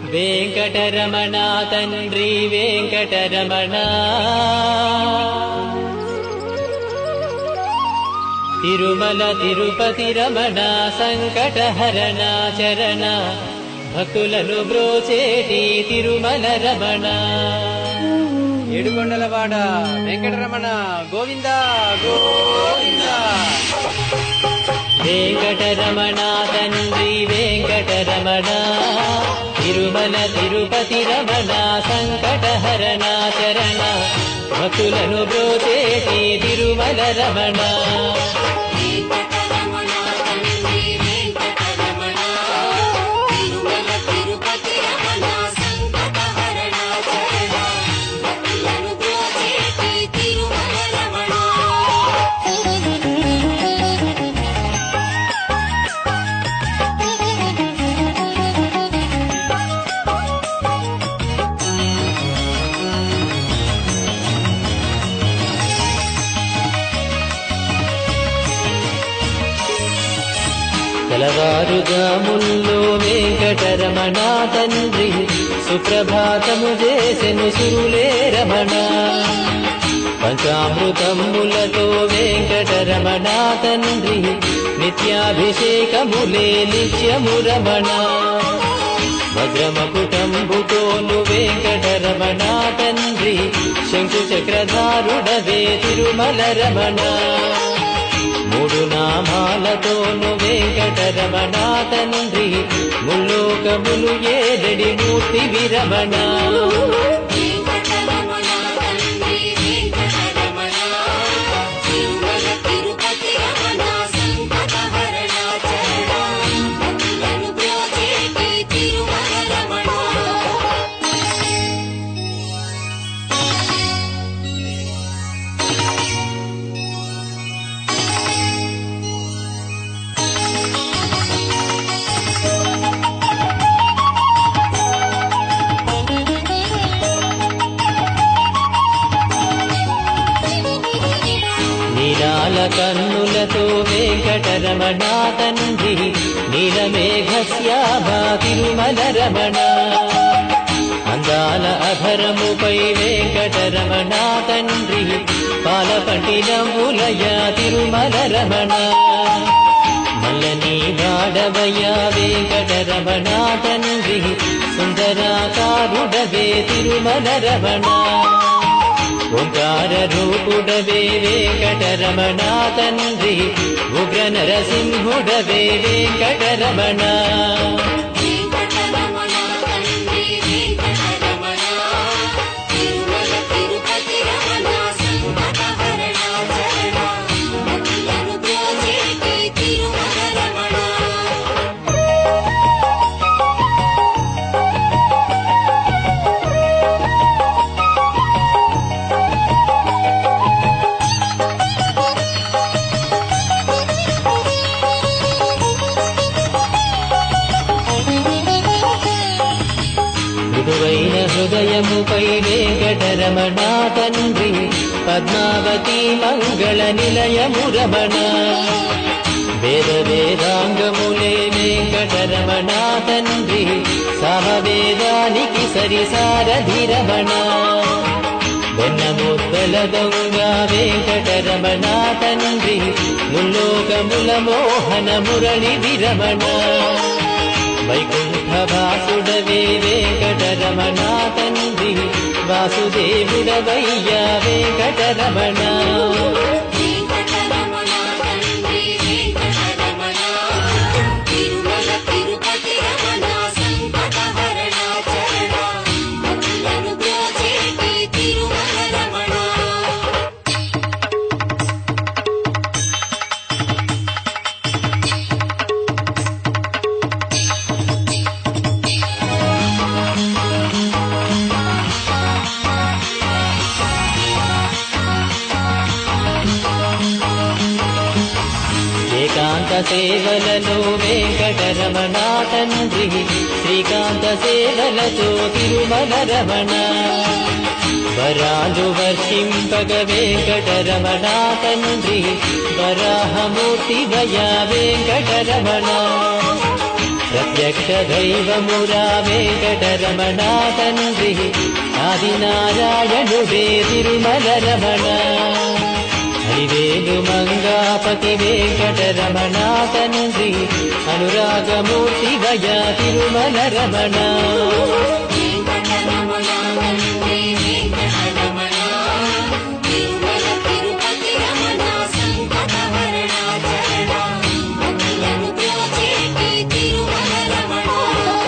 వెంకటరమణ తండ్రి వెంకటరమణ తిరుమల తిరుపతి రమణ సంకటహరణ చరణ భక్తులను బ్రోచేటి తిరుమల రమణ ఏడుకొండలవాడ వెంకటరమణ గోవింద గోవింద. వెంకటరమణ తండ్రి వెంకటరమణ తిరుమల తిరుపతి రమణ సంకటహరణ చరణ భక్తులను బ్రోచేటి తిరుమల రమణ తెల్లవారుజాముల్లో వెంకటరమణ తండ్రి సుప్రభాతము చేసెను సురులే రమణ పంచామృతములతో వెంకటరమణ తండ్రి నిత్యాభిషేకములే నిత్యము రమణ వజ్రమకుటంబుతోను వెంకటరమణ తండ్రి శంకు చక్రధారుడవే తిరుమల రమణ మూడు నామాలతోను వెంకటరమణ తండ్రి ముల్లోకములు ఏదడి మూర్తి విరమణ కన్నులతో వెంకటరమణ తండ్రి నీలమేఘశ్యామ తిరుమల రమణ అందాల అధరముపై వెంకటరమణ తండ్రి పాలపట్టినములయ తిరుమల రమణ మల్లని వాడవయ వెంకటరమణ తండ్రి సుందరాకారుడవే తిరుమల రమణ ఓంకార రూపుడవే వెంకటరమణ తండ్రి ఉగ్ర నరసింహుడవే వెంకటరమణ మృదువైన హృదయముపై వెంకటరమణ తండ్రి పద్మావతి మంగళ నిలయము రమణ వేద వేదాంగములే వెంకటరమణ తండ్రి సమవేదానికి సరిసారధి రమణ వెన్నముద్దల దొంగ వెంకటరమణ తండ్రి ముల్లోకముల మోహన మురళి విరమణ వైకుంఠ వాసుడవే వెంకటరమణ తండ్రి వాసుదేవుడవయ్యా వెంకటరమణ ఏకాంత సేవలలో వెంకటరమణ తండ్రి శ్రీకాంత సేవలతో తిరుమల రమణ వరాలు వర్షింపగ వెంకటరమణ తండ్రి వరాహమూర్తి వయ వెంకటరమణ ప్రత్యక్ష ప్రత్యక్ష దైవమురా వెంకటరమణ తండ్రి ఆదినారాయణుడే తిరుమల రమణ హరివేలు మంగాపతి వెంకటరమణ తండ్రి అనురాగమూర్తి వయ తిరుమల రమణ